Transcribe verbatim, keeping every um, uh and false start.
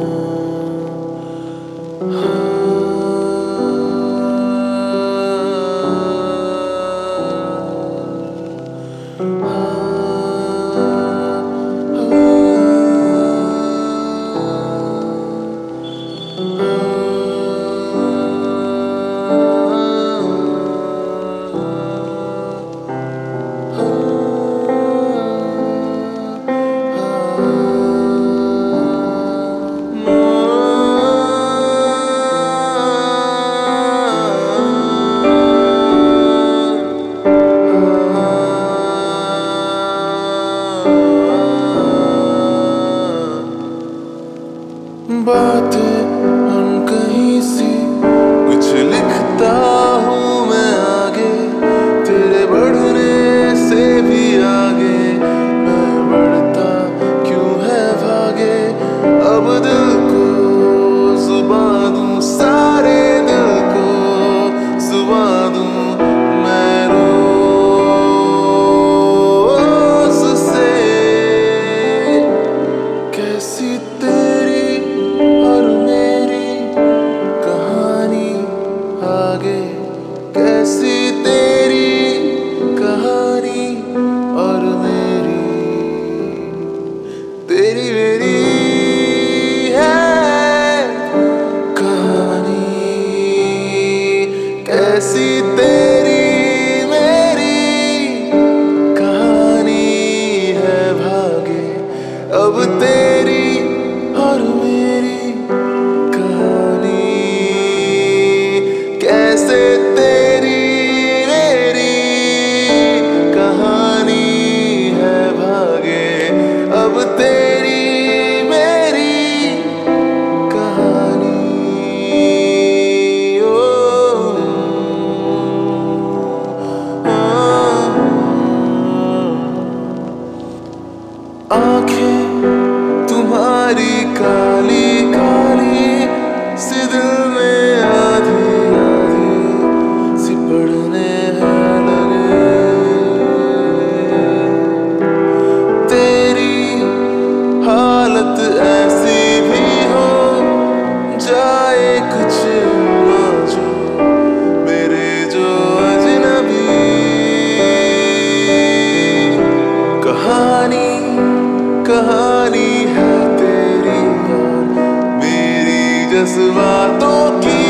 बातें अनकही सी कुछ लिखता हूँ मैं आगे, तेरे बढ़ने से भी आगे मैं बढ़ता क्यों है भागे। अब दिल को जुबां दूं, सारे दिल को जुबां दूं मैं रोज से। कैसी तेरी और मेरी कहानी आगे, कैसी तेरी कहानी और मेरी, तेरी मेरी है कहानी। कैसी तेरी मेरी कहानी है भागे, अब तेरी और मेरी कहानी। कैसे तेरी मेरी कहानी है भागे, अब तेरी मेरी कहानी। ओ, ओ, आंखें तुम्हारी काली काली सी दिल में आधी आधी सी पड़ने हैं लगे। तेरी हालत ऐसी भी हो जाए कुछ ना जो मेरे जो अजनबी। कहानी कहानी है तेरी यार मेरी जज्बातों की।